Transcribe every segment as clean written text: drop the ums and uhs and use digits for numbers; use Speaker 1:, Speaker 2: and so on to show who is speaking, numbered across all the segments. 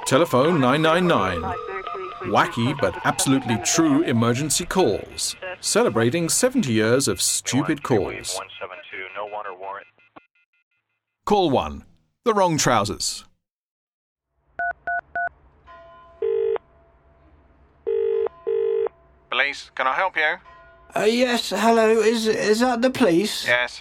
Speaker 1: Telephone 999. Wacky but absolutely true emergency calls. Celebrating 70 years of stupid calls. Call 1. The wrong trousers.
Speaker 2: Police, can I help you?
Speaker 3: Yes, hello, is that the police?
Speaker 2: Yes.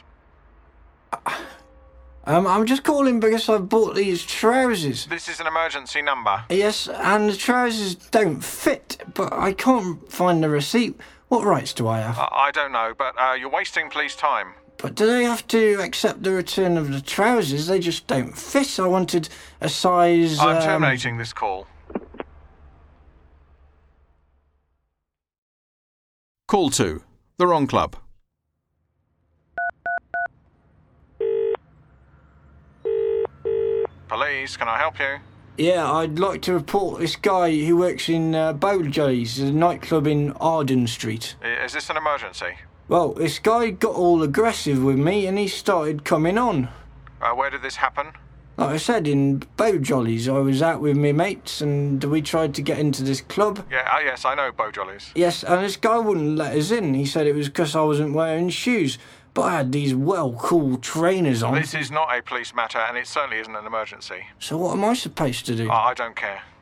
Speaker 3: I'm just calling because I bought these trousers.
Speaker 2: This is an emergency number.
Speaker 3: Yes, and the trousers don't fit, but I can't find the receipt. What rights do I have?
Speaker 2: I don't know, but you're wasting police time.
Speaker 3: But do they have to accept the return of the trousers? They just don't fit. I wanted a size...
Speaker 2: I'm terminating this call.
Speaker 1: Call 2. The wrong club.
Speaker 2: Police, can I help you?
Speaker 3: Yeah, I'd like to report this guy who works in Bowjolly's, a nightclub in Arden Street.
Speaker 2: Is this an emergency?
Speaker 3: Well, this guy got all aggressive with me and he started coming on.
Speaker 2: Where did this happen?
Speaker 3: Like I said, in Bowjolly's, I was out with my mates and we tried to get into this club.
Speaker 2: Yeah, yes, I know Bowjolly's.
Speaker 3: Yes, and this guy wouldn't let us in. He said it was because I wasn't wearing shoes. But I had these cool trainers on.
Speaker 2: This is not a police matter and it certainly isn't an emergency.
Speaker 3: So what am I supposed to do?
Speaker 2: I don't care.